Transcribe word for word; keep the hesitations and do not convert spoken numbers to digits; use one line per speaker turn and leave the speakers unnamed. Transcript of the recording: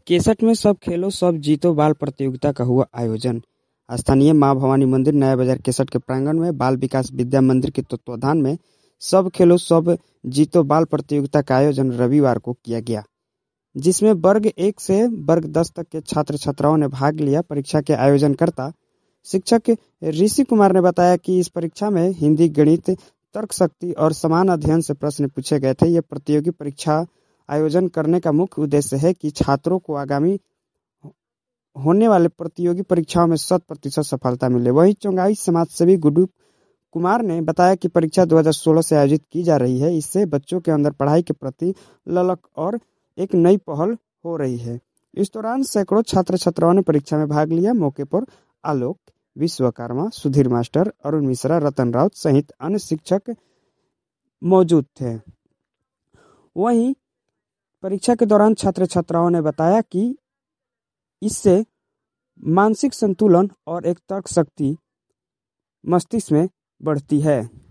केसठ में सब खेलो सब जीतो बाल प्रतियोगिता का हुआ आयोजन। स्थानीय मां भवानी मंदिर नया बाजार केसठ के प्रांगण में बाल विकास विद्या मंदिर के तत्वाधान में सब खेलो सब जीतो बाल प्रतियोगिता का आयोजन रविवार को किया गया, जिसमें वर्ग एक से वर्ग दस तक के छात्र छात्राओं ने भाग लिया। परीक्षा के आयोजनकर्ता शिक्षक ऋषि कुमार ने बताया कि इस परीक्षा में हिंदी, गणित, तर्क शक्ति और समान अध्ययन से प्रश्न पूछे गए थे। यह प्रतियोगी परीक्षा आयोजन करने का मुख्य उद्देश्य है कि छात्रों को आगामी होने वाले प्रतियोगी परीक्षाओं में शत प्रतिशत सफलता मिले। वहीं चौंगाई समाजसेवी गुड्डू कुमार ने बताया कि परीक्षा दो हज़ार सोलह से आयोजित की जा रही है। इससे बच्चों के अंदर पढ़ाई के प्रति ललक और एक नई पहल हो रही है। इस दौरान सैकड़ों छात्र छात्राओं ने परीक्षा में भाग लिया। मौके पर आलोक विश्वकर्मा, सुधीर मास्टर, अरुण मिश्रा, रतन राउत सहित अन्य शिक्षक मौजूद थे। वहीं परीक्षा के दौरान छात्र छात्राओं ने बताया कि इससे मानसिक संतुलन और एक तर्क शक्ति मस्तिष्क में बढ़ती है।